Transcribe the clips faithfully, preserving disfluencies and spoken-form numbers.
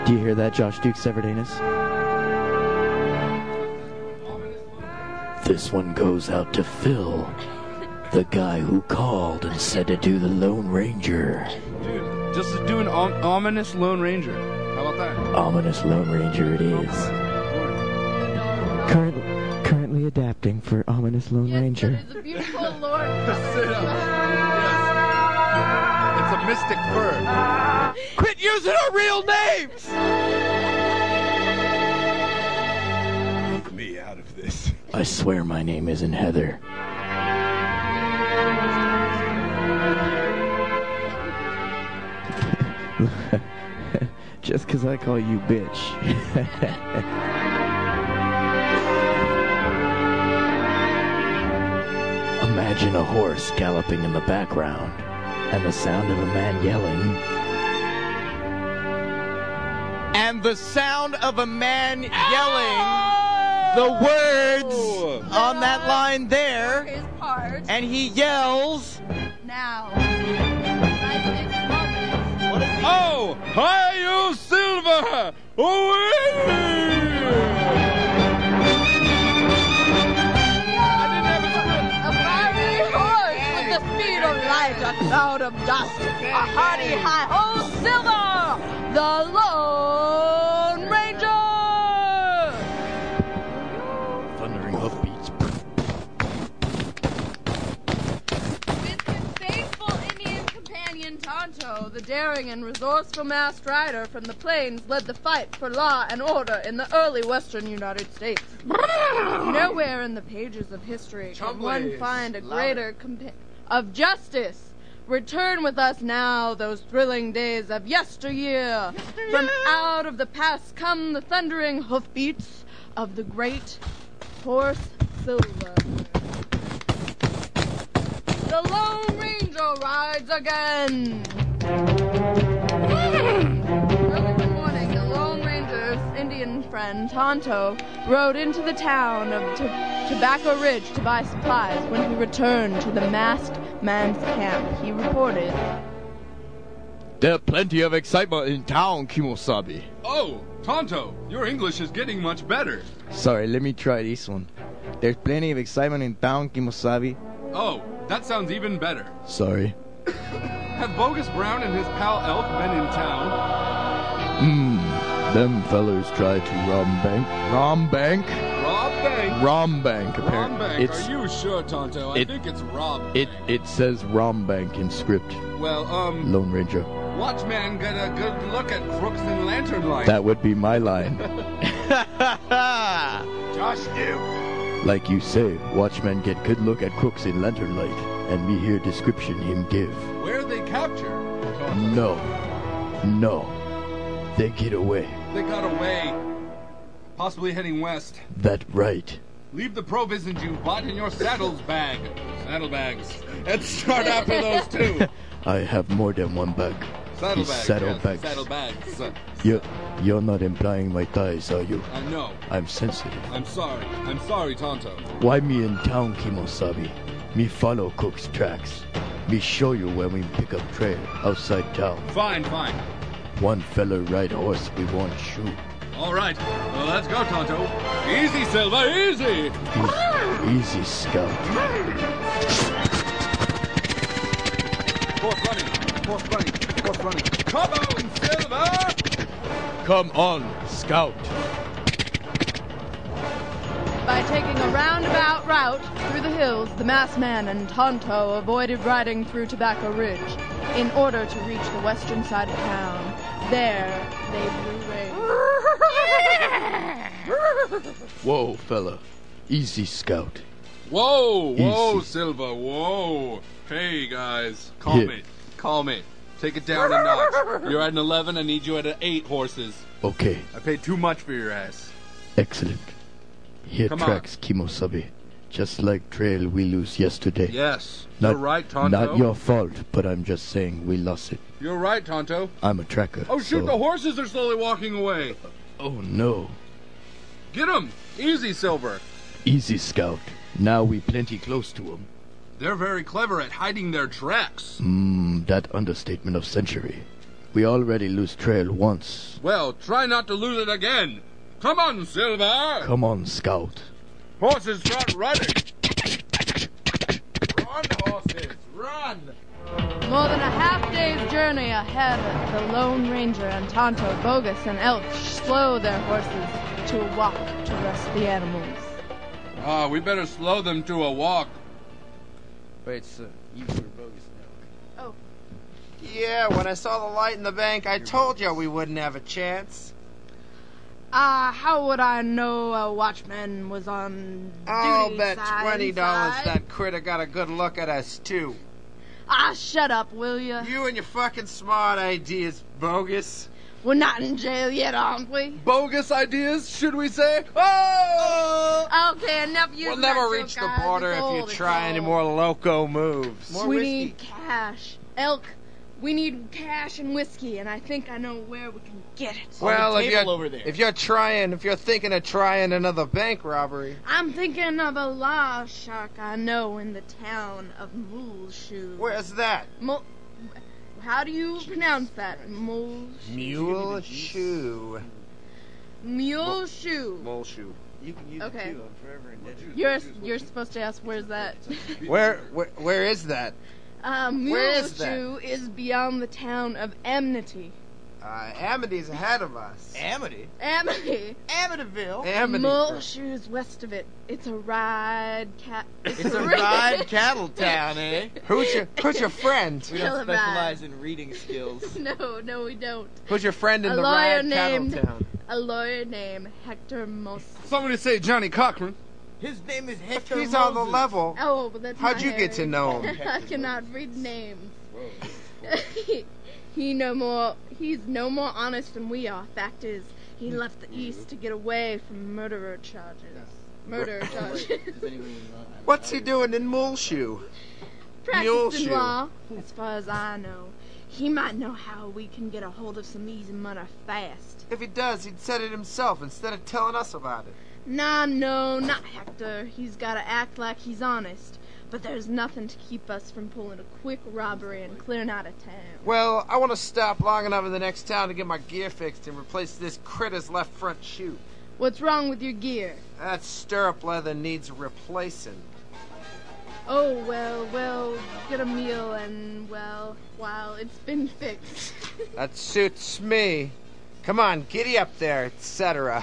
Do you hear that, Josh Duke Severdanus? This one goes out to Phil, the guy who called and said to do the Lone Ranger. Dude, just to do an om- ominous Lone Ranger. How about that? Ominous Lone Ranger it is. Currently, currently adapting for Ominous Lone yes, Ranger. That is a beautiful Lord. Sit up. Yes. It's a mystic fur. Quit using our real names! Leave me out of this. I swear my name isn't Heather. Just 'cause I call you bitch. Imagine a horse galloping in the background and the sound of a man yelling. And the sound of a man yelling the words on that line there. His part. And he yells. Now. Right this moment. Oh! Hi, you Silver! Away! A fiery horse with the speed of light, a cloud of dust, a hearty hi-ho Silver, the Lone Ranger! Thundering hoofbeats. With his faithful Indian companion Tonto, the daring and resourceful masked rider from the plains led the fight for law and order in the early western United States. Nowhere in the pages of history can one find a greater compa- of justice. Return with us now those thrilling days of yesteryear. yesteryear. From out of the past come the thundering hoofbeats of the great horse Silver. The Lone Ranger rides again. Early one morning, the Lone Ranger's Indian friend, Tonto, rode into the town of T- Tobacco Ridge to buy supplies. When he returned to the masked man's camp, he reported, There's plenty of excitement in town, Kimosabi. Oh, Tonto, your English is getting much better. Sorry, let me try this one. There's plenty of excitement in town, Kimosabi. Oh, that sounds even better. Sorry. Have Bogus Brown and his pal Elk been in town? Hmm. Them fellers tried to rob bank. Rom Bank? Rob Bank? Rom Bank, Rom apparently. Bank. It's- Are you sure, Tonto? I it- think it's Rob It Bank. it says Rombank in script. Well, um, Lone Ranger. Watchman got a good look at Crooks and Lantern Light. That would be my line. Josh Duke. Like you say, watchmen get good look at crooks in lantern light, and me hear description him give. Where they capture? No. No. They get away. They got away. Possibly heading west. That right. Leave the provisions you bought in your saddles bag. Saddlebags. And start after those two. I have more than one bag. Saddlebags. These saddlebags. Yes, saddlebags. You're, you're not implying my thighs, are you? I know. I'm sensitive. I'm sorry. I'm sorry, Tonto. Why me in town, Kimosabi? Me follow Cook's tracks. Me show you where we pick up trail outside town. Fine, fine. One fella ride horse we won't shoot. All right. Well, let's go, Tonto. Easy, Silver, easy. Easy, easy scout. Horse running. Horse running. Horse running. Come on, Silver! Come on, Scout. By taking a roundabout route through the hills, the masked man and Tonto avoided riding through Tobacco Ridge in order to reach the western side of town. There, they blew rein. Whoa, fella. Easy scout. Whoa, whoa, Easy. Silver, whoa. Hey, guys. Calm Yeah. it. Calm it. Take it down a notch. You're at an eleven, I need you at an eight, horses. Okay, I paid too much for your ass. excellent. Here Come on. tracks Kimosabi. Just like trail we lose yesterday. Yes, Not, you're right, Tonto. Not your fault, but I'm just saying we lost it. You're right, Tonto. I'm a tracker. Oh, shoot, so- the horses are slowly walking away. Oh, no. Get 'em! Easy, Silver. Easy, scout. Now we plenty close to 'em. They're very clever at hiding their tracks. Mmm, that understatement of century. We already lose trail once. Well, try not to lose it again. Come on, Silver. Come on, Scout. Horses start running. Run, horses, run! More than a half day's journey ahead, the Lone Ranger and Tonto, Bogus, and Elk slow their horses to a walk to rest the animals. Ah, we better slow them to a walk. Wait, so you were Bogus now. Oh, Yeah, when I saw the light in the bank, I told you we wouldn't have a chance. ah, uh, how would I know a watchman was on I'll duty bet side twenty dollars side? that critter got a good look at us, too. Ah, shut up, will ya? You and your fucking smart ideas, Bogus. We're not in jail yet, aren't we? Bogus ideas, should we say? Oh! Okay, enough using We'll never that reach joke, the guys. border It's if old, you it's try any old. more loco moves. More we whiskey. need cash. Elk, we need cash and whiskey, and I think I know where we can get it. Well, the if table you're, over there. if you're trying, if you're thinking of trying another bank robbery, I'm thinking of a law shark I know in the town of Muleshoe. where's that? Mul- How do you pronounce that? Mule Mule Shoe. Muleshoe. Mole Shoe. You can use Okay. it too. I'm forever indebted. You're you're supposed to ask where's that? Where, where, where is that? uh, Where is that? Muleshoe is beyond the town of Amity. Uh, Amity's ahead of us. Amity? Amity. Amityville? Amity. Muleshoe's west of it. It's a ride cat. It's a ride cattle town, eh? Who's your, who's your friend? We Tell don't him that. specialize in reading skills. No, no, we don't. Who's your friend in A the lawyer ride cattle named- town? A lawyer named Hector Mos. Somebody say Johnny Cochran. His name is If Hector he's on the Moses. level, Oh, but that's how'd my you get to area. know him? I cannot read names. he, he no more. He's no more honest than we are. Fact is, he left the East to get away from murderer charges. Murder charges. What's he doing in Muleshoe? Practiced in Muleshoe. law, as far as I know. He might know how we can get a hold of some easy money fast. If he does, he'd said it himself instead of telling us about it. Nah, no, not Hector. He's gotta act like he's honest. But there's nothing to keep us from pulling a quick robbery and clearing out of town. Well, I want to stop long enough in the next town to get my gear fixed and replace this critter's left front shoe. What's wrong with your gear? That stirrup leather needs replacing. Oh, well, well, get a meal and, well, while it's been fixed. That suits me. Come on, giddy up there, et cetera.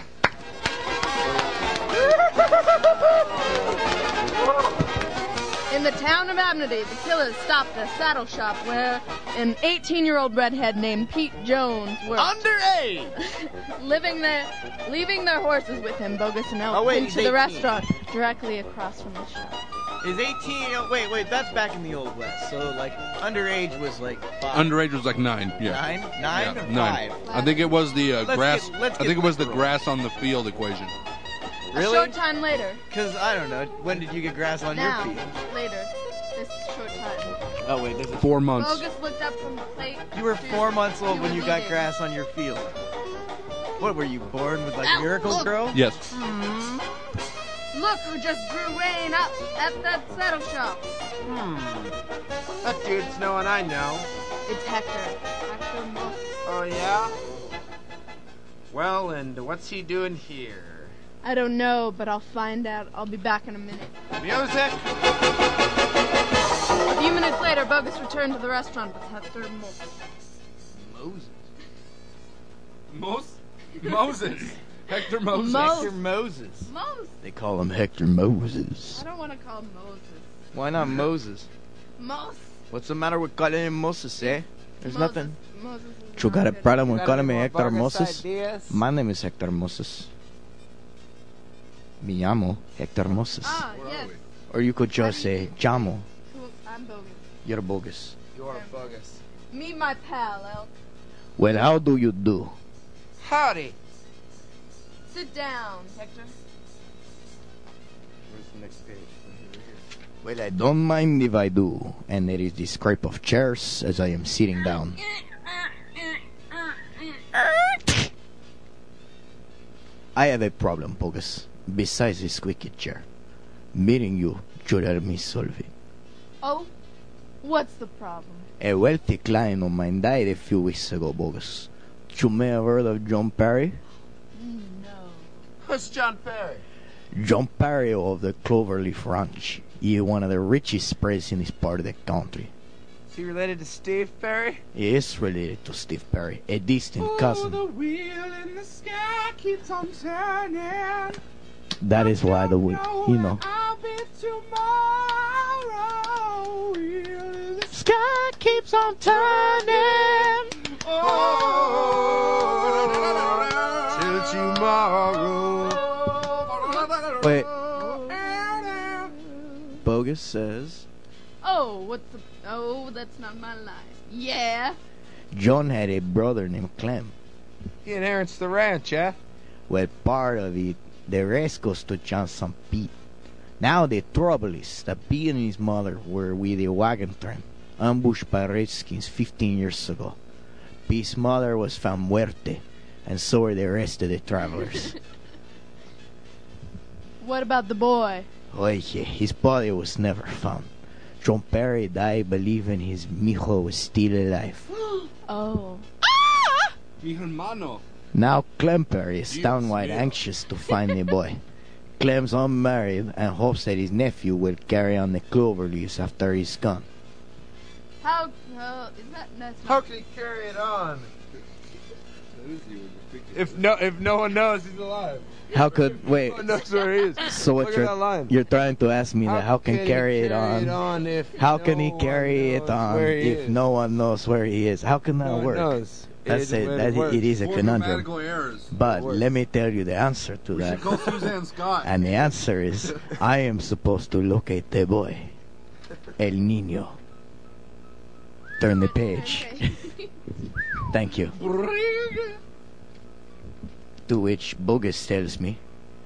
In the town of Amity, the killers stopped at a saddle shop where an eighteen-year-old redhead named Pete Jones worked. Underage! Living there, leaving their horses with him, Bogus and Elk, Oh, wait, into he's the eighteen. restaurant directly across from the shop. Is eighteen? Oh, wait, wait, that's back in the Old West. So, like, underage was like five. Underage was like nine. Yeah. Nine? Nine Yeah, or nine. five? I think it was the uh, Let's grass. get- let's I think get it was the literal. grass on the field equation. A Really? short time later. Because, I don't know, when did you get grass on now, your feet? later. This short time. Oh, wait, this is... Four months. Bogus looked up from the plate. You were to- four months old he when was you got eating. grass on your field. What, were you born with, like, Ow, Miracle look. Grow? Yes. Hmm. Look who just drew rein up at that saddle shop. Hmm. That dude's no one I know. It's Hector. Hector Moss. Oh, yeah? Well, and what's he doing here? I don't know, but I'll find out. I'll be back in a minute. Music? A few minutes later, Bogus returned to the restaurant with Hector Moss. Moses. Mos- Moses. Hector Moses. Mo- Hector Moses. Moses. They call him Hector Moses. I don't want to call him Moses. Why not Moses? Mos. What's the matter with calling him Moses, eh? There's Moses. nothing. Moses is You not got a good. problem with Got calling any me more Hector bogus Moses? ideas? My name is Hector Moses. Me llamo Hector Moses. Ah, Where are yes. we? Or you could just say, llamo. Who- I'm Bogus. You're bogus. You're bogus. Meet my pal, Elk. Well, how do you do? Howdy. Sit down, Hector. Where's the next page? Well, I don't mind if I do. And there is the scrape of chairs as I am sitting down. I have a problem, Bogus. Besides this squeaky chair. Meeting you should help me solve it. Oh, What's the problem? A wealthy client of mine died a few weeks ago, bogus. You may have heard of John Perry? No. Who's John Perry? John Perry of the Cloverleaf Ranch. He is one of the richest spreads in this part of the country. Is he related to Steve Perry? He is related to Steve Perry, a distant cousin. the wheel in the sky keeps on turning. That is why the we, you know. I'll be tomorrow. Wheel in the Sky keeps on turning. Oh, till tomorrow. Wait. Bogus says Oh, what's the... Oh, that's not my line. Yeah. John had a brother named Clem. He inherits the ranch, yeah? Well, part of it, the rest goes to John Saint Pete. Now the trouble is that Pete and his mother were with a wagon train, ambushed by redskins fifteen years ago. Pete's mother was found muerte, and so were the rest of the travelers. What about the boy? Oye, his body was never found. John Perry died believing his mijo was still alive. Oh. Mi hermano. Now Clem Perry is Dios downright mío. anxious to find the boy. Clem's unmarried and hopes that his nephew will carry on the Cloverleafs after he's gone. How... Uh, is that... That's How not... can he carry it on? That is the restricted. If no, if no one knows he's alive. How could... Wait, No one knows where he is. so what Look at you're, that line. you're trying to ask me that how can he carry it on? if How no can he one carry it knows on where he if is? no one knows where he is? How can that No one work? knows. That's It it. is the way That, works. it is a Four conundrum. grammatical errors. But works. let me tell you the answer to We that. should call Suzanne Scott. And the answer is, I am supposed to locate the boy, El Niño. Turn the page. Okay. Thank you. To which Bogus tells me,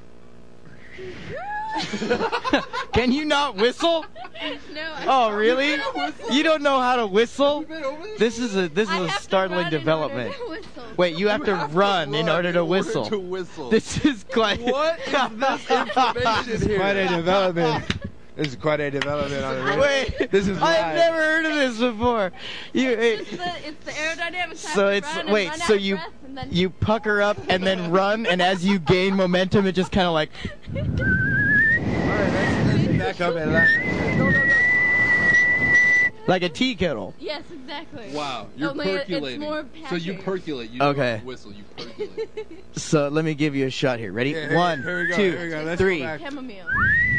can you not whistle? No, I... Oh, really? You don't know how to whistle? Been over this? This is a this is I a have to startling run in development. order to whistle. Wait, you have to run in order to whistle. To whistle. This is quite. What is this information here? Quite a development. This is quite a development on the radio. Wait, This is I've live. never heard of this before. You, eh, It's the, it's the aerodynamics. I so have to it's run and wait, run so out of you breath and then... you pucker up and then run, and as you gain momentum, it just kind of like. Alright, let's, let's back up and let Like a tea kettle. Yes, exactly. Wow, you're Only it- percolating. It's more so you patchy. percolate. You Okay. don't whistle. You percolate. So let me give you a shot here. Ready? Yeah, here- One, here we go, two, here we go. Let's three. go back. Chamomile.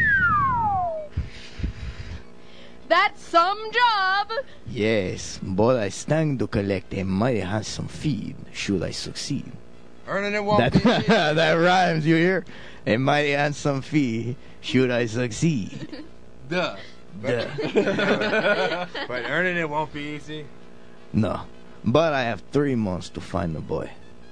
That's some job. Yes, but I stand to collect a mighty handsome fee should I succeed. Earning it won't That be easy. that rhymes, you hear? A mighty handsome fee should I succeed. Duh. Duh. But earning it won't be easy. No, but I have three months to find the boy.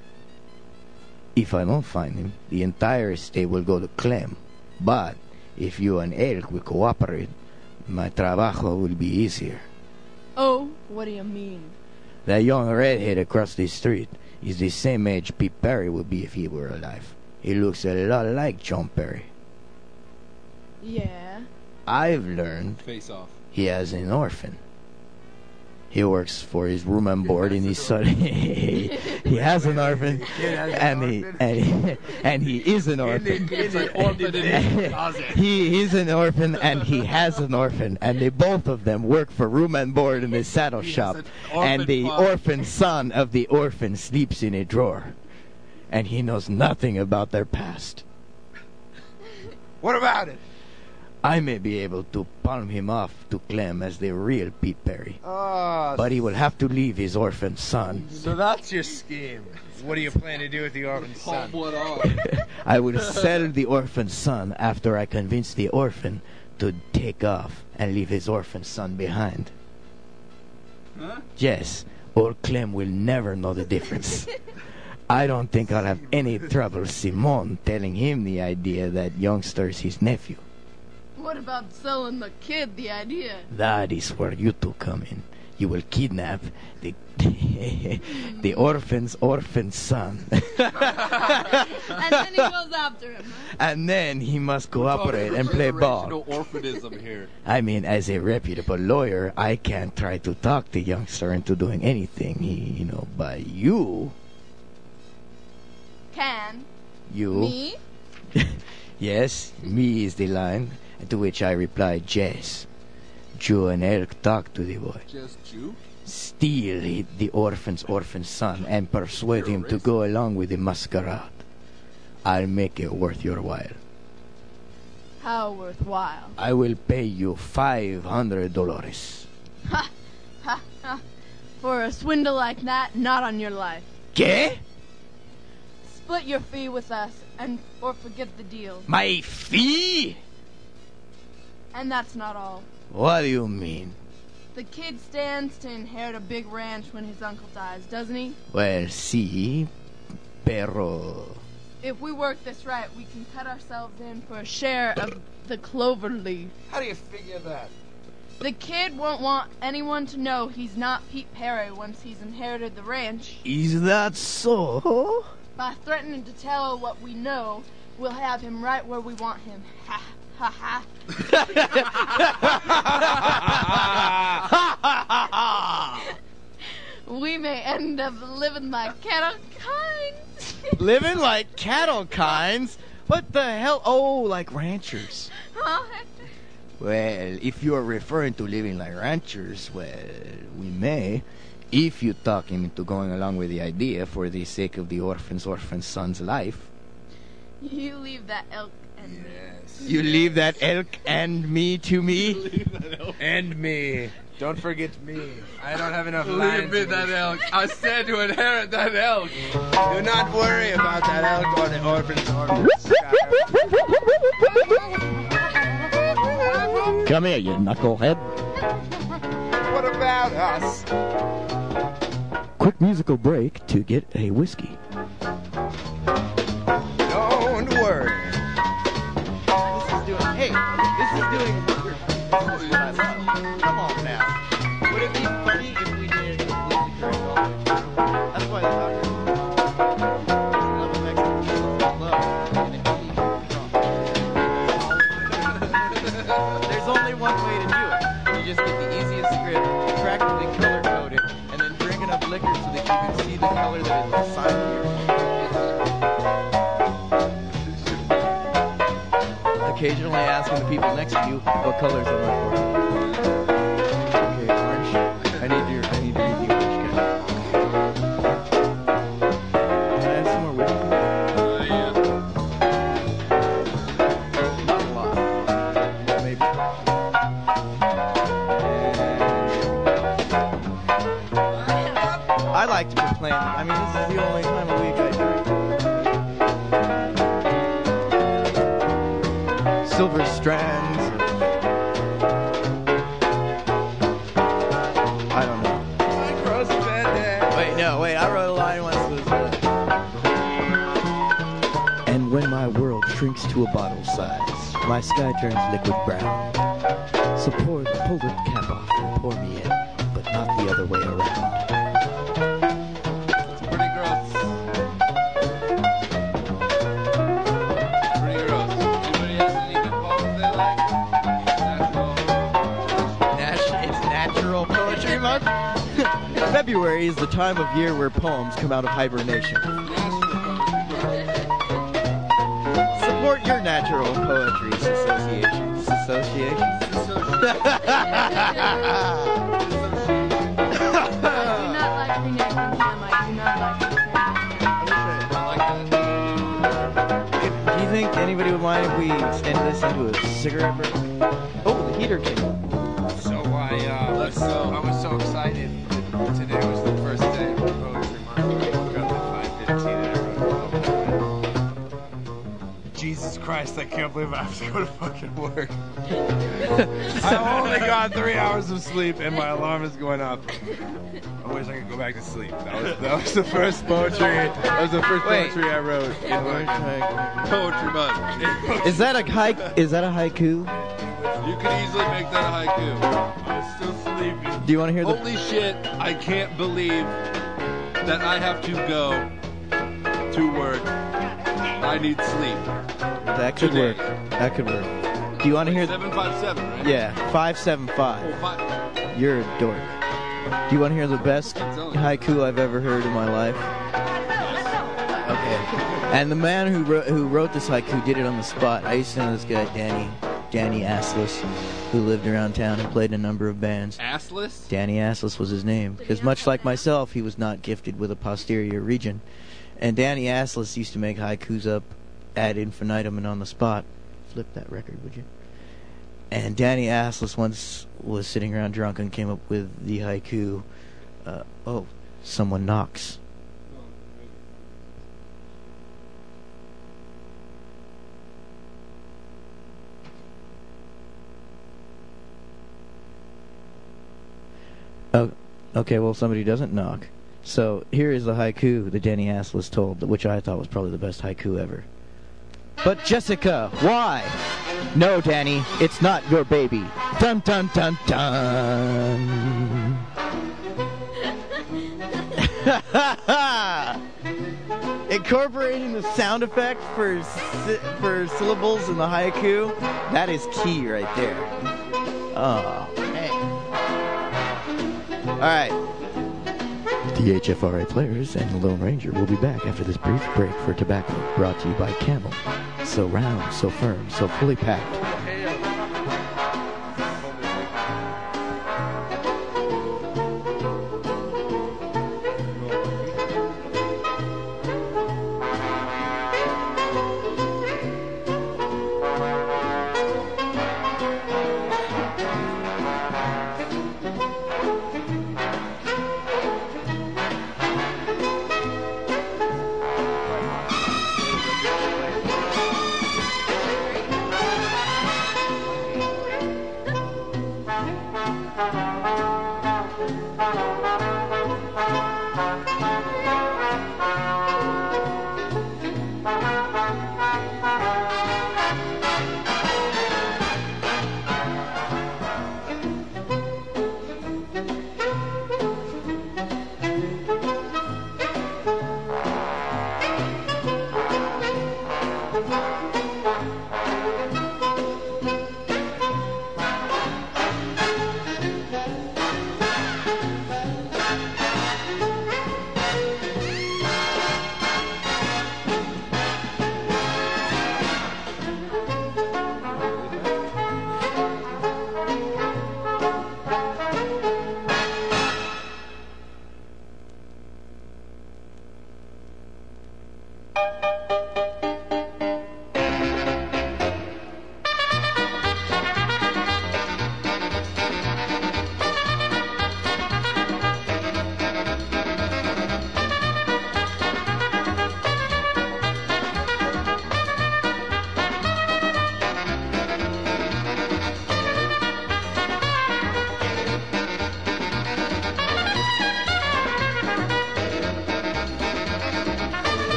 If I don't find him, the entire estate will go to Clem. But if you and Elk will cooperate, my trabajo will be easier. Oh, what do you mean? That young redhead across the street is the same age Pete Perry would be if he were alive. He looks a lot like John Perry. Yeah. I've learned Face off. he has an orphan. He works for his room and board in his son. he has an orphan, and he and he, and he is an orphan. It's like orphan in his closet. He is an orphan and he has an orphan, and they both of them work for room and board in the saddle He has shop. an orphan And the father. orphan son of the orphan sleeps in a drawer, and he knows nothing about their past. What about it? I may be able to palm him off to Clem as the real Pete Perry, Oh, but he will have to leave his orphan son. so that's your scheme. What do you plan to do with the orphan Palm son? blood off. I will sell the orphan son after I convince the orphan to take off and leave his orphan son behind. Huh? Yes, or Clem will never know the difference. I don't think I'll have any trouble Simon telling him the idea that youngster is his nephew. What about selling the kid the idea? That is where you two come in. You will kidnap the the orphan's orphan son. And then he goes after him. Huh? And then he must cooperate and play ball. Orphanism here. I mean, as a reputable lawyer, I can't try to talk the youngster into doing anything, he, you know, but you... Can. You... Me? Yes, me is the line, to which I replied, yes. Jew and Elk talk to the boy. Just Jew? Steal he, the orphan's orphan son and persuade him to go along with the masquerade. I'll make it worth your while. How worthwhile? I will pay you five hundred dollars. Ha! Ha! Ha! For a swindle like that, not on your life. ¿Qué? Split your fee with us, and or forget the deal. My fee? And that's not all. What do you mean? The kid stands to inherit a big ranch when his uncle dies, doesn't he? Well, sí, pero... If we work this right, we can cut ourselves in for a share of the clover leaf. How do you figure that? The kid won't want anyone to know he's not Pete Perry once he's inherited the ranch. Is that so? By threatening to tell what we know, we'll have him right where we want him. Ha ha ha. We may end up living like cattle kinds. Living like cattle kinds? What the hell? Oh, like ranchers. Huh? Well, if you're referring to living like ranchers, well, we may. If you talk him into going along with the idea for the sake of the orphan's orphan son's life. You leave that elk and me. Yes. You leave that elk and me to me? And me. Don't forget me. I don't have enough Leave land. me to that elk. I stand to inherit that elk. Do not worry about that elk or the orphan's orphan. Come here, you knucklehead. What about us? Quick musical break to get a whiskey. Don't worry. This is doing... Hey, this is doing wonderful. This is what I love. Come on now. Would it be funny if we did completely correct all this? That's why they talk about love of excellence, love, and it can be wrong. There's only one way to do it. You just get the easiest script, practically color code it, and then drink enough liquor so that you can see the color that is assigned to your occasionally asking the people next to you what colors are my for. Okay, orange. I need your. I need to read the orange guy. Can I have some more whiskey? Not a lot. Maybe. I like to complain. I mean, this is the only time a week I drink. Silver strands. I don't know. Wait, no, wait. I wrote a line once that was. Uh, and when my world shrinks to a bottle size, my sky turns liquid brown. So pour, pull the cap off and pour me in, but not the other way around. It's pretty gross. Pretty gross. Anybody else any good poems they like? Natural. It's Natural Poetry Month. February is the time of year where poems come out of hibernation. Support your natural poetry associations. Associations? I do not like reneging him. I do not like him. Do you think anybody would mind if we extended this into a cigarette break? Oh, the heater came on. So I, uh, was so, I was so excited that today was the first day of poetry month. I woke up at five fifteen and I wrote a poem. Jesus Christ, I can't believe I have to go to fucking work. I only got three hours of sleep and my alarm is going up. I wish I could go back to sleep. That was, that was the first poetry. That was the first Wait. poetry I wrote. In like Poetry month. Is that a haiku? Is that a haiku? You could easily make that a haiku. I was still sleeping. Do you want to hear the? Holy shit, I can't believe that I have to go to work. I need sleep. That could today. work. That could work. Do you want to hear? seven five seven, right? Yeah, five seven Oh, five. five. You're a dork. Do you want to hear the best haiku I've ever heard in my life? Okay. And the man who wrote, who wrote this haiku did it on the spot. I used to know this guy, Danny, Danny Assless, who lived around town and played in a number of bands. Assless? Danny Assless was his name, because much like myself, he was not gifted with a posterior region. And Danny Assless used to make haikus up ad infinitum and on the spot. Flip that record, would you? And Danny Assless once was sitting around drunk and came up with the haiku, uh, oh, someone knocks. Oh, okay, well, somebody doesn't knock. So here is the haiku that Danny Assless told, which I thought was probably the best haiku ever. But Jessica, why? No, Danny, it's not your baby. Dun dun dun dun. Incorporating the sound effect for si- for syllables in the haiku, that is key right there. Oh, man. All right. The H F R A Players and the Lone Ranger will be back after this brief break for tobacco, brought to you by Camel. So round, so firm, so fully packed.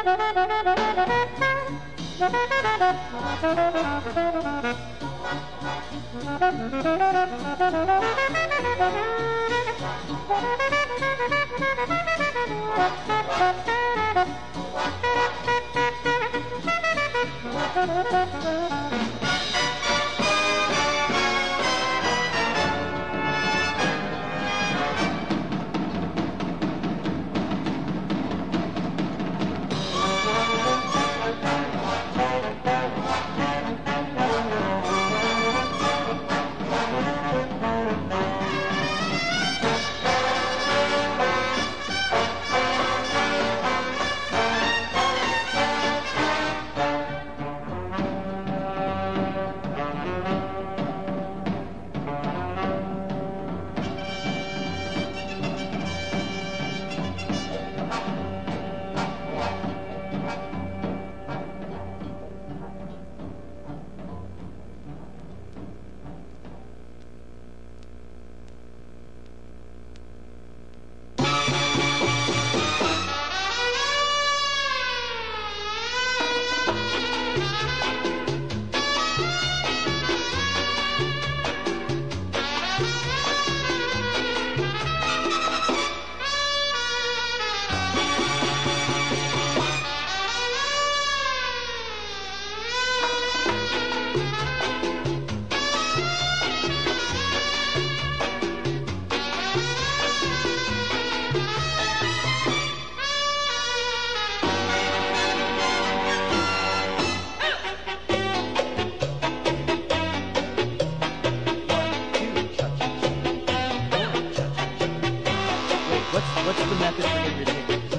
What's what's the method for getting rid of hiccups?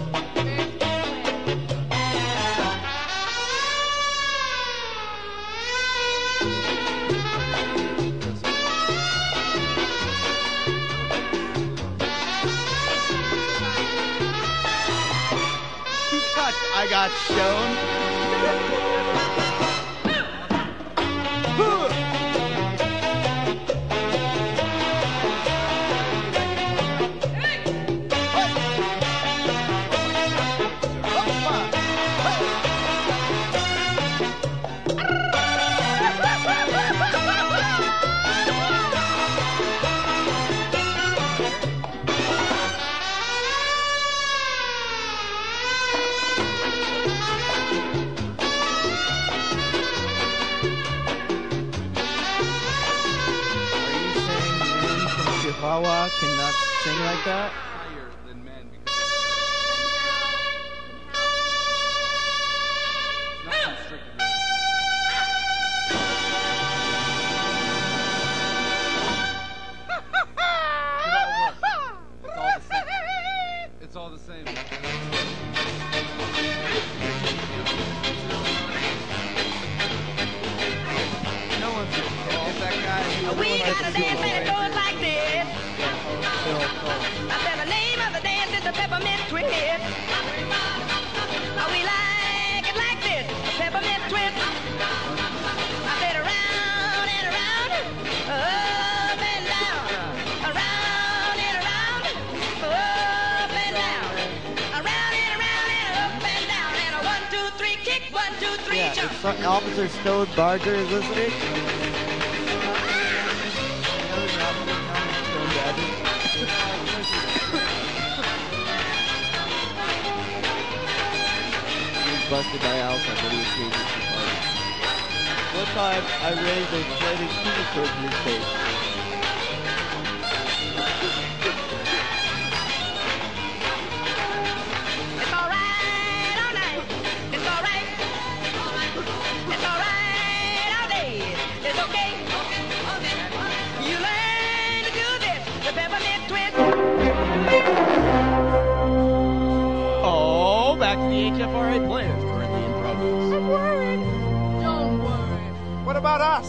Cut. I got shown. Chihuahua cannot sing like that? Higher than men because it's not constricted. It's all the same. It's all the same. No one's Get that guy. We got a dance and it goes like this. I said the name of the dance is the peppermint twist. We like it like this, a peppermint twist. I said around and around, up and down, around and around, up and down, around and around and up and down, and a one, two, three kick, one, two, three Yeah, jump. if Officer Stone Barger is listening. Busted by Alpha, but he was crazy too far. One time, I raised a floating peanut towards his face. It's alright all night. It's alright. It's alright all day. It's okay. You learn to do this. The peppermint twist. Oh, back to the H F R A players currently in progress. I'm worried. Don't worry. What about us?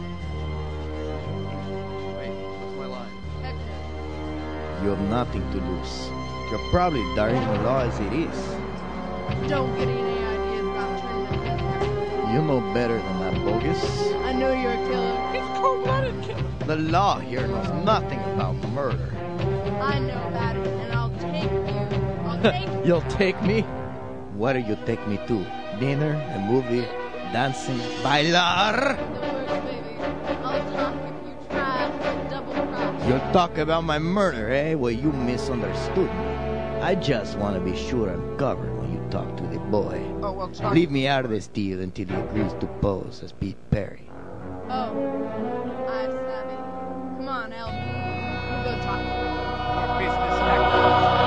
Wait, what's my line? Heck no. You have nothing to lose. You're probably dying the law as it is. Don't get any ideas about tournament death. You know better than that, bogus. I know you're a killer. He's cold-blooded killer. The law here knows nothing about murder. I know about it, and I'll take you. I'll take you. You'll take me? Where do you take me to? Dinner, a movie, dancing, bailar? The worst, baby. I'll talk if you try to double cross. You'll talk about my murder, eh? Well, you misunderstood me. I just want to be sure I'm covered when you talk to the boy. Oh, well, talk. Leave me out of this deal until he agrees to pose as Pete Perry. Oh, I'm savvy. Come on, Elf. We'll go talk to him. Your business back.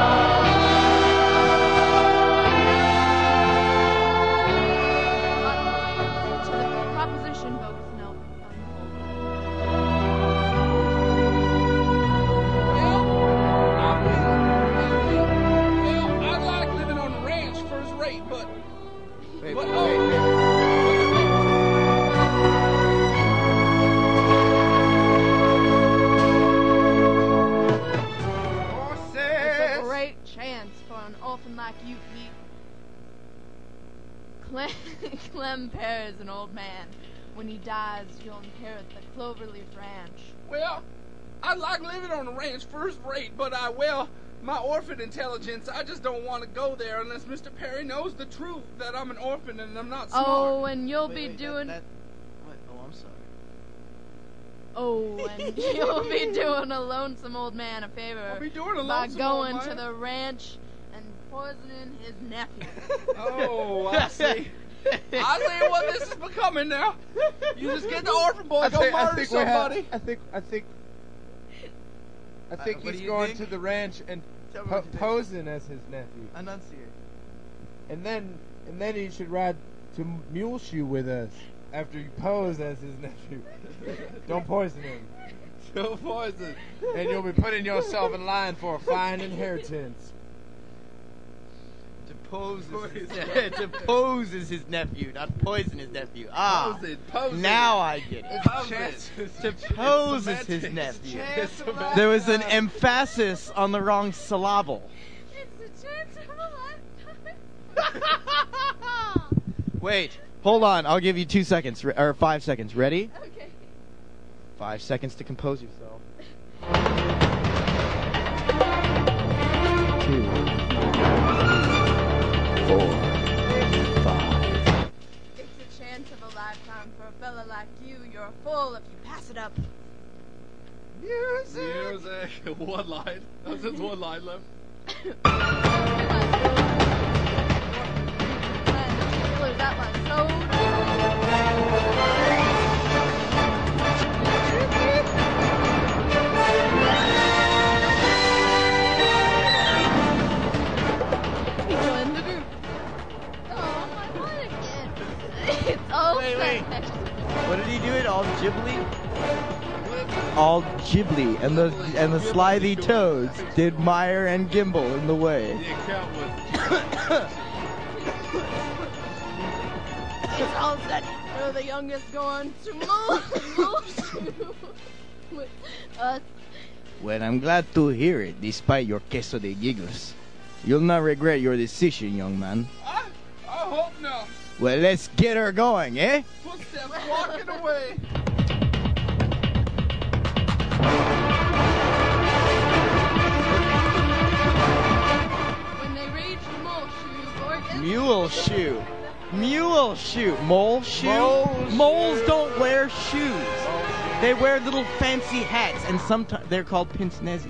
To the proposition vote is now Well, I like living on the ranch first rate, but. Wait, but wait, oh, wait. It's a great chance for an orphan like you, Pete. Clem, Clem Pear is an old man. When he dies, you'll inherit the Cloverleaf Ranch. well, I like living on the ranch first rate, but I, well, my orphan intelligence, I just don't want to go there unless Mister Perry knows the truth that I'm an orphan and I'm not smart. Oh, and you'll Wait, be wait, that- doing. that- what? Oh, I'm sorry. Oh, and you'll be doing a lonesome old man a favor I'll be doing a by lonesome going old to man. the ranch and poisoning his nephew. Oh, I see. I see what this is becoming now. You just get the orphan boy, I go think, I murder think we have- somebody. I think I think I think Uh, what he's do you going think? to the ranch and Tell me po- what you think. posing as his nephew, Enunciate. and then and then he should ride to Muleshoe with us after you pose as his nephew. Don't poison him. Don't poison. And you'll be putting yourself in line for a fine inheritance. To pose as to pose as his nephew, not poison his nephew. Ah, Pose it, pose it. now I get it. Pose Chance- it. To pose as his semantics. nephew. Chance of a There was an lifetime. emphasis on the wrong syllable. It's a chance of a lifetime. Wait, hold on. I'll give you two seconds, re- or five seconds. Ready? Okay. Five seconds to compose yourself. Two, four, five. It's a chance of a lifetime for a fella like you. You're a fool if you pass it up. Music. One line. That's just one line left. Join the group. Oh, my what again? It's all Wait, set. wait. What did he do? It all Ghibli? All Ghibli and the and the slithy toads did Meyer and Gimbal in the way. The account was. It's all set. You're the youngest going to move with us. Well, I'm glad to hear it, despite your queso de giggles. You'll not regret your decision, young man. I, I hope not. Well, let's get her going, eh? Footsteps walking away. When they reach Muleshoe, Morgan. Mule shoe. Mule shoe. Mole shoe? Mole Moles shoe. don't wear shoes. They wear little fancy hats, and sometimes they're called pince nezes.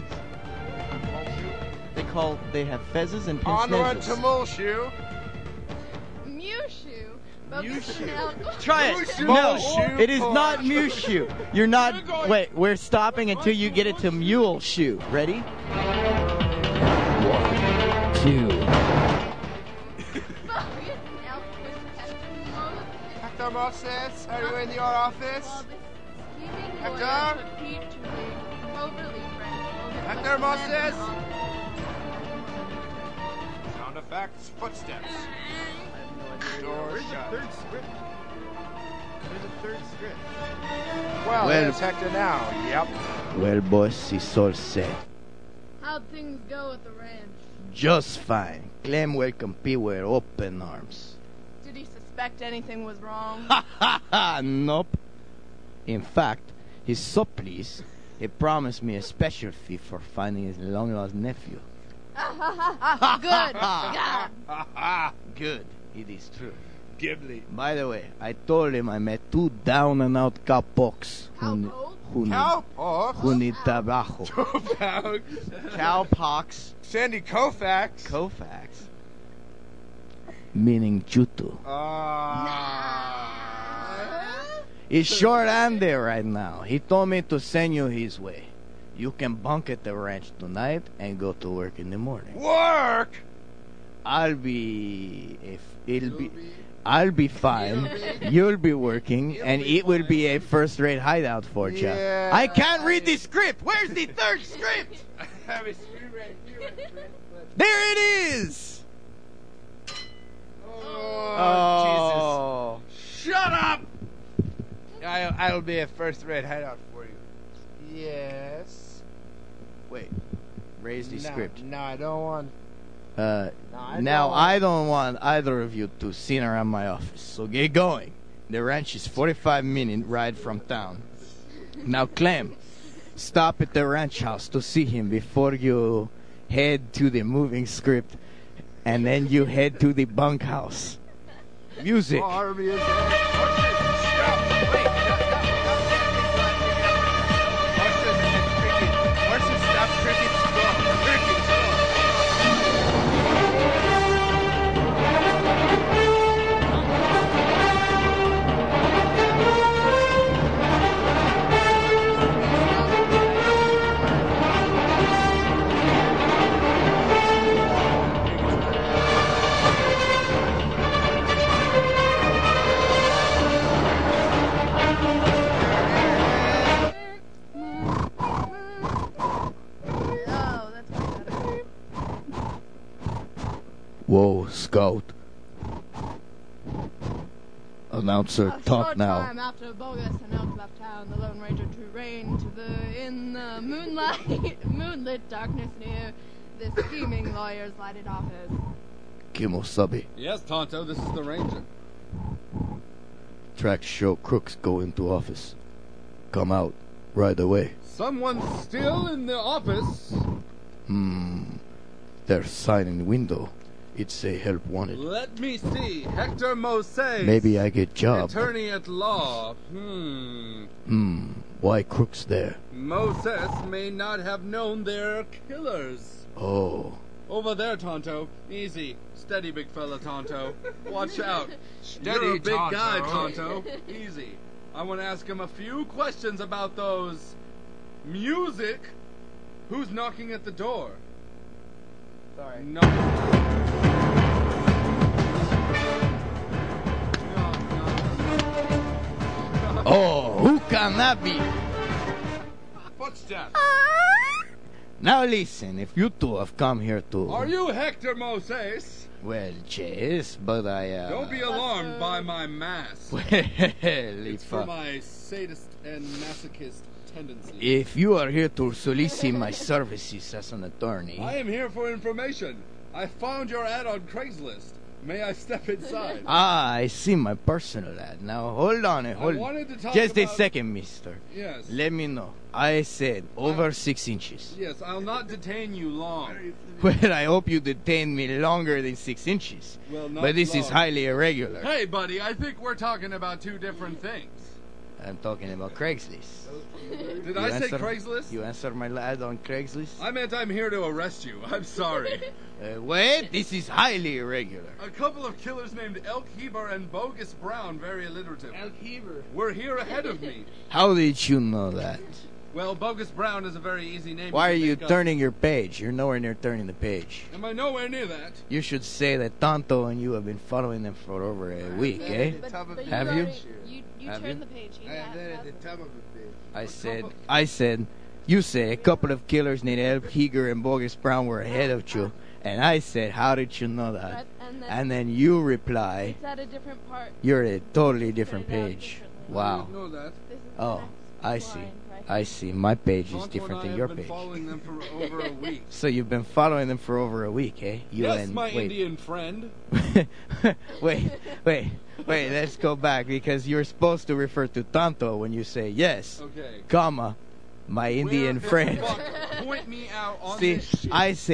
They call they have fezzes and pince Onward to nezes. Muleshoe. Mewshoe. Mewshoe. Try it. Mewshoe. No, Mewshoe. it is not Mewshoe. You're not. Wait, we're stopping until you get it to Mule shoe. Ready? Two. Hector Moses, are you in your office? Hector? Hector Moses? Sound effects, footsteps. Door shut. Third script. There's a third script. Well, Well- there's Hector now. Yep. Well, boss, it's all set. How'd things go at the ranch? Just fine. Clem welcomed Pete with open arms. Did he suspect anything was wrong? Ha ha ha! Nope. In fact, he's so pleased, he promised me a special fee for finding his long-lost nephew. Good. God. Good. It is true. Ghibli. By the way, I told him I met two down and out cowpokes who, Cowpokes? who need Cowpox. who need tobacco. Koufax. Cowpox. Sandy Koufax. Koufax. Meaning Jutu. Ah. He's short-handed right now. He told me to send you his way. You can bunk at the ranch tonight and go to work in the morning. Work. I'll be if it'll be I'll be fine. You'll be working, and it will be a first-rate hideout for you. Yeah. I can't read the script. Where's the third script? I have a screen right here. There it is. Oh, Jesus. Shut up! I, I'll be a first-rate hideout for you. Yes. Wait. Raise the no, script. No, I don't want. Uh, No, I now don't. I don't want either of you to sit around my office. So get going. The ranch is forty-five minute ride from town. Now Clem, stop at the ranch house to see him before you head to the moving script, and then you head to the bunkhouse. Music. Army is Stop. Wait. Horses stop cricket. Stop. Cricket. Oh, that's way better. Whoa, Scout. Announcer, A talk short now. time after Bogus and Elk left town, the Lone Ranger drew rein to the in the moonlight, moonlit darkness near the scheming lawyer's lighted office. Kimosabi. Yes, Tonto, this is the Ranger. Tracks show crooks go into office. Come out right away. Someone's still in the office. Hmm. There's sign in the window. It say help wanted. Let me see. Hector Moses. Maybe I get job. Attorney at law. Hmm. Hmm. Why crooks there? Moses may not have known they're killers. Oh. Over there, Tonto. Easy. Steady, big fella, Tonto. Watch out. Steady, You're a big Tonto. guy, Tonto. Easy. I want to ask him a few questions about those... music. Who's knocking at the door? Sorry. No. No, no, no. Oh, who can that be? Footsteps. Now listen, if you two have come here to... Are you Hector Moses? Well, yes, but I, uh... Don't be alarmed by my mask. Well, It's if, for uh, my sadist and masochist tendencies. if you are here to solicit my services as an attorney... I am here for information. I found your ad on Craigslist. May I step inside? Ah, I see my personal ad. Now, hold on, eh, hold wanted to talk Just a about- second, mister. Yes. Let me know. I said over six inches. Yes, I'll not detain you long. Well, I hope you detain me longer than six inches. Well, not But this is long. highly irregular. Hey, buddy, I think we're talking about two different things. I'm talking about Craigslist. Did You I say answer- Craigslist? You answer my ad on Craigslist? I meant I'm here to arrest you. I'm sorry. Uh, wait, this is highly irregular. A couple of killers named Elk Heber and Bogus Brown, very alliterative. Elk Heber. Were here ahead of me. How did you know that? Well, Bogus Brown is a very easy name. Why to are you make up. turning your page? You're nowhere near turning the page. Am I nowhere near that? You should say that Tonto and you have been following them for over a week, eh? But, top of but the Have you? already- You, you Have turned you? the page. He I has- have that at has- the top of the page. I said, I said, you say a couple of killers named Elk Heger and Bogus Brown were ahead of you. And I said, how did you know that? Right, and then And then you reply, it's at a different part. you're at a totally different Put it out page. differently. I Wow. didn't know that. This is the Oh, next I see. line right I see. My page is Tonto different and I than have your been page. following them for over a week. So you've been following them for over a week, eh? You yes, and my wait. Indian friend. wait, wait, wait, let's go back because you're supposed to refer to Tonto when you say yes, Okay. comma, my Indian Where the friend. fuck- Point me out on See, this shit. I say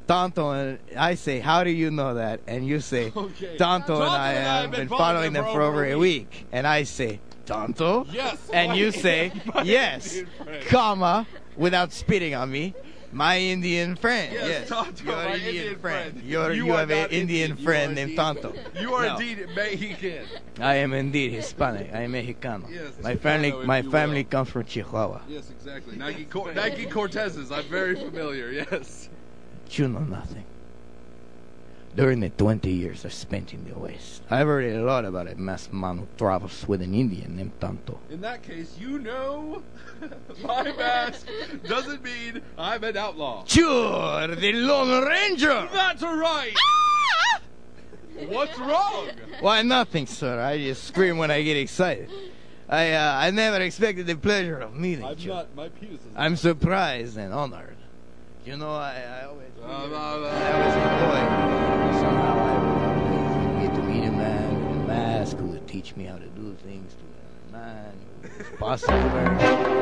Tonto and I say, how do you know that? And you say, Okay. Tonto and I and I have been following them for over a week. And I say, Tonto? Yes. And my- you say, my yes, Indian friend. comma, without spitting on me, my Indian friend. Yes, Yes, Tonto, you're my an Indian, Indian friend. friend. You're, You you, are have an not Indian Indian. You friend are named indeed- Tonto. You are No. indeed Mexican. I am indeed Hispanic. I am Mexicano. Yes, my Chicano, family, if my you family will. comes from Chihuahua. Yes, exactly. Nike, Cor- Nike Cortezes. I'm very familiar. Yes. You know nothing. During the twenty years I spent in the West, I've heard a lot about a masked man who travels with an Indian named Tonto. In that case, you know, my mask doesn't mean I'm an outlaw. Sure, the Lone Ranger! That's right. What's wrong? Why, nothing, sir. I just scream when I get excited. I uh, I never expected the pleasure of meeting I'm you. not. My penis is. I'm surprised and honored. You know, I, I always Uh, figured- blah, blah. I always enjoyed somehow I would get to meet a man with a mask who would teach me how to do things to a man who was possibly wearing.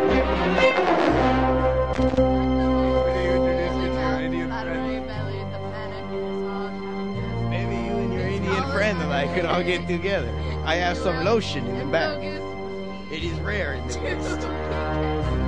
Maybe you and your Indian friend and I could all get together. I have some lotion in the back. It is rare in the West.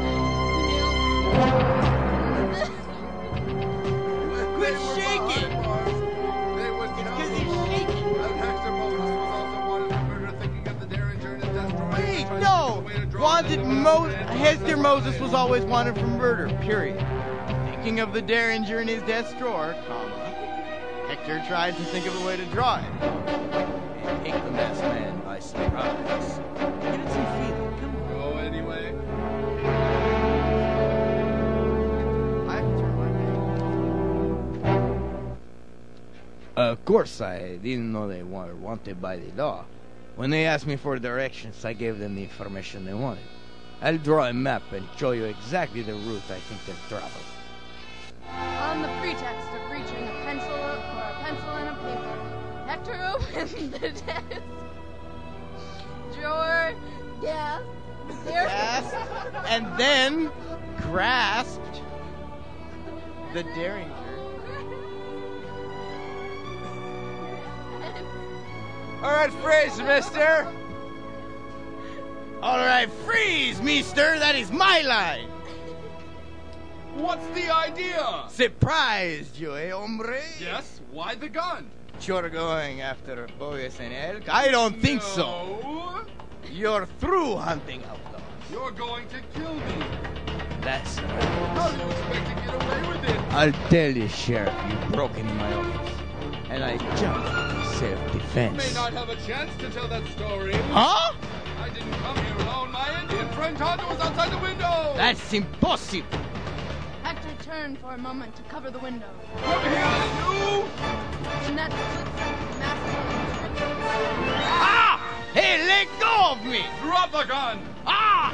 Quit shaking! They was It's 'cause he's shaking. Hector Moses was also wanted for murder, thinking of the Derringer and his destroyer. Wait, Trying to no! find a way to draw Wanted them Mo- and- Hester Moses was always wanted for murder, period. Thinking of the Derringer in his desk drawer, comma. Hector tried to think of a way to draw it. And take the masked man by surprise. Get it some feeling, come on. Go anyway. I have to turn my back. Of course, I didn't know they were wanted by the law. When they asked me for directions, I gave them the information they wanted. I'll draw a map and show you exactly the route I think they've traveled. On the pretext of reaching a pencil or a pencil and a paper, Hector opened the desk drawer. Yes. There. Yes, and then grasped the Derringer. All right, freeze, mister. All right, freeze, mister. That is my line. What's the idea? Surprised you, eh, hombre? Yes. Why the gun? You're going after Bogus and Elk? I don't think so. No. You're through hunting outlaws. You're going to kill me. That's right. How do you expect to get away with it? I'll tell you, Sheriff, you broke into my office. And I jumped in You self-defense. may not have a chance to tell that story. Huh? I didn't come here alone. My Indian friend Tonto was outside the window. That's impossible. Hector turned for a moment to cover the window. Come here, you. In that split second, the masked man Ah! Hey, let go of me! Drop the gun. Ah!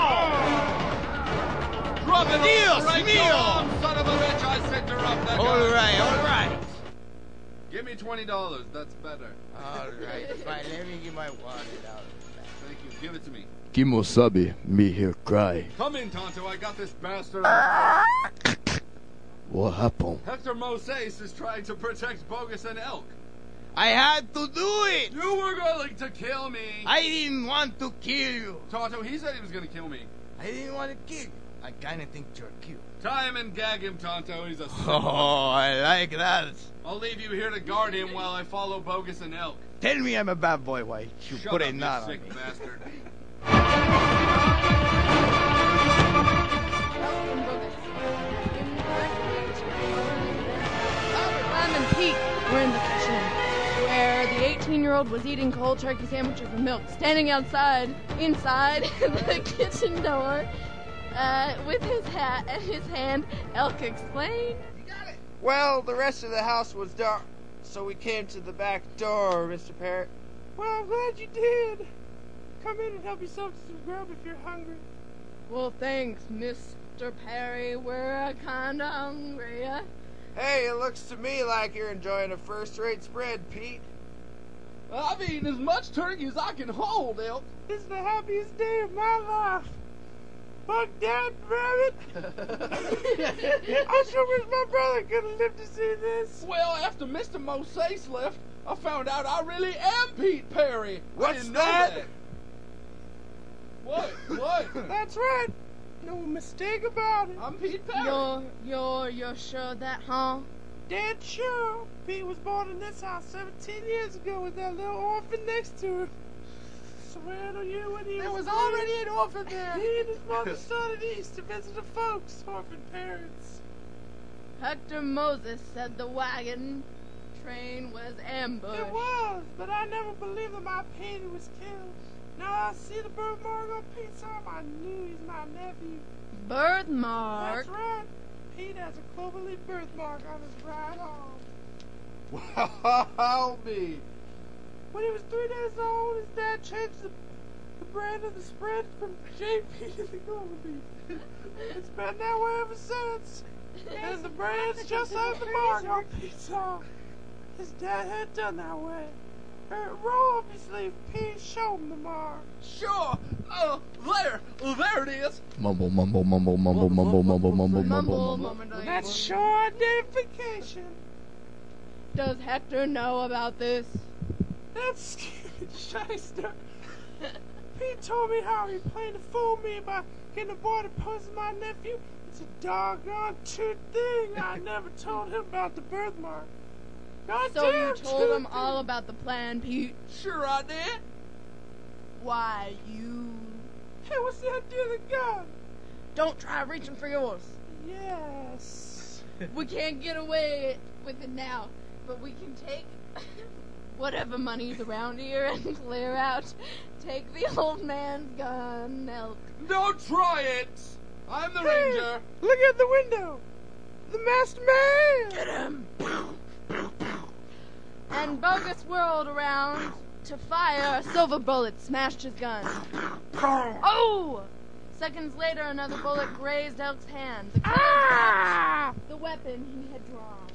Ow! Drop it. or Dios break mío. your arm, son of a bitch. I said to drop that All gun. right, all right. Give me twenty dollars. That's better. All right, fine. Let me get my wallet out. Thank you. Give it to me. Kimosabi, me here cry. Come in, Tonto. I got this bastard. What happened? Hector Moses is trying to protect Bogus and Elk. I had to do it! You were going to kill me. I didn't want to kill you. Tonto, he said he was going to kill me. I didn't want to kill you. I kind of think you're cute. Tie him and gag him, Tonto. He's a sick Oh, one. I like that. I'll leave you here to guard him while I follow Bogus and Elk. Tell me I'm a bad boy. Why you Shut put up, a you knot on sick me? bastard. Clem and Pete were in the kitchen, where the eighteen-year-old was eating cold turkey sandwiches with milk, standing outside, inside the kitchen door, uh, with his hat and his hand. Elk explained. Well, the rest of the house was dark, so we came to the back door, Mister Parrot. Well, I'm glad you did. Come in and help yourself to some grub if you're hungry. Well, thanks, Mister Perry. We're uh, kinda hungry. Uh, Hey, it looks to me like you're enjoying a first-rate spread, Pete. I've eaten as much turkey as I can hold, Elk. This is the happiest day of my life. Fuck that, rabbit! I sure wish my brother could have lived to see this. Well, after Mister Moses left, I found out I really am Pete Perry. I What's didn't know that? that. What? What? That's right. No mistake about it. I'm Pete Perry. You're, you're, you're sure of that, huh? Dead sure. Pete was born in this house seventeen years ago with that little orphan next to him. Swear to you when he There was was already an orphan there. He and his mother started east to visit the folks, orphan parents. Hector Moses said the wagon train was ambushed. It was, but I never believed that my Petey was killed. Now I see the birthmark on Pete's arm. I knew he's my nephew. Birthmark? That's right. Pete has a clover-leaf birthmark on his right arm. Wow, me. When he was three days old, his dad changed the, the brand of the spread from J P to the clover-leaf. It's been that way ever since. And the brand's just like the mark on Pete's arm. His dad had done that way. Uh, roll up his sleeve, Pete showed him the mark. Sure. Uh, there. There it is. Mumble, mumble, mumble, mumble, mumble, mumble, mumble, Mumble, mumble. mumble. That's sure identification. Does Hector know about this? That stupid shyster. Pete told me how he planned to fool me by getting a boy to pose as my nephew. It's a doggone true thing. I never told him about the birthmark. God So you damn told true him thing. all about the plan, Pete? Sure I did. Why, you... Hey, what's the idea of the gun? Don't try reaching for yours. Yes. We can't get away with it now, but we can take whatever money's around here and clear out. Take the old man's gun, Elk. Don't try it. I'm the Hey, ranger. look at the window. The masked man. Get him! And Bogus whirled around to fire. A silver bullet smashed his gun. Oh! Seconds later, another bullet grazed Elk's hand. The, Ah! the weapon he had drawn.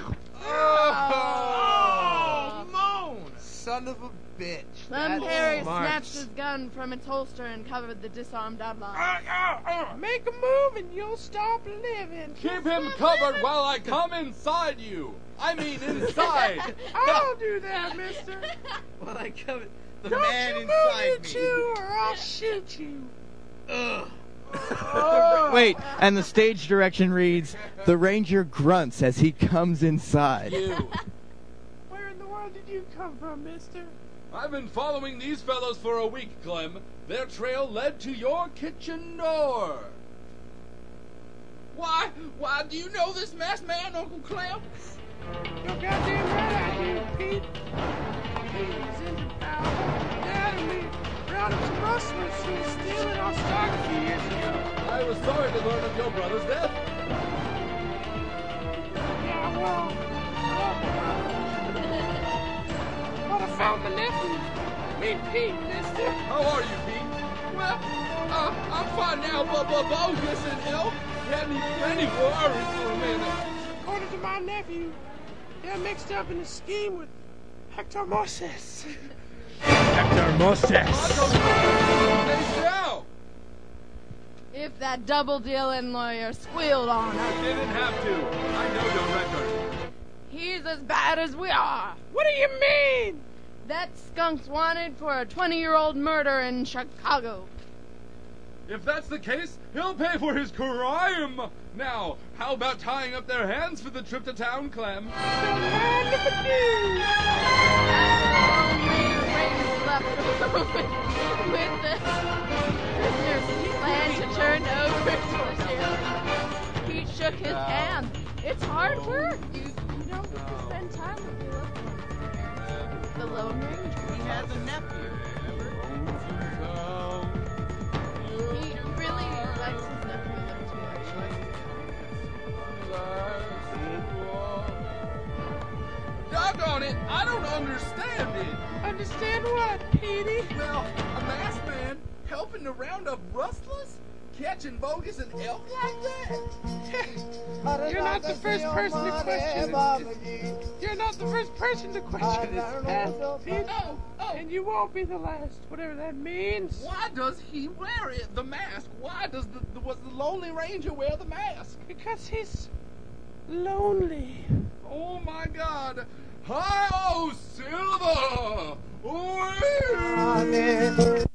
Oh, moan. Son of a bitch. Clem That's Perry smart. snatched his gun from its holster and covered the disarmed outlaw. Make a move and you'll stop living. Keep him covered while I come inside you. I mean inside. I'll do that, mister. Well, I come the Don't man you inside move, me. you two, or I'll shoot you. Ugh. Wait, and the stage direction reads, "The ranger grunts as he comes inside." You. Where in the world did you come from, mister? I've been following these fellows for a week, Clem. Their trail led to your kitchen door. Why? Why do you know this masked man, Uncle Clem? You're goddamn right I do, Pete. Pete was in the power. Dad and me rounded some rustlers who was stealing our stock a few years ago. I was sorry to learn of your brother's death. Yeah, well, uh, but I found my nephew. Meet Pete, mister. How are you, Pete? Well, uh, I'm fine now, but but Bogus and Elk had me plenty worried for a minute. According to my nephew, they're mixed up in a scheme with Hector Moses. Hector Moses. I don't know. They shall. If that double-dealing lawyer squealed on I us, didn't have to. I know your record. he's as bad as we are. What do you mean? That skunk's wanted for a twenty-year-old murder in Chicago. If that's the case, he'll pay for his crime. Now, how about tying up their hands for the trip to town, Clem? The land of the dude. Left with the prisoner's plan to turn over to the sheriff. Pete shook his hand. It's hard work. You, you don't get to spend time with your loved ones. The Lone Ranger. He has a nephew. He really likes his nephew a little too, actually. Doggone it, I don't understand it. Understand what, Petey? Well, a masked man helps helping to round up rustlers? Catching bogus and elk like that? You're not the first person to question this. You're not the first person to question this past, Pete. Oh, oh. And you won't be the last, whatever that means. Why does he wear it, the mask? Why does the, the was the Lonely Ranger wear the mask? Because he's lonely. Oh my God! Hi-oh, Silver! Oh,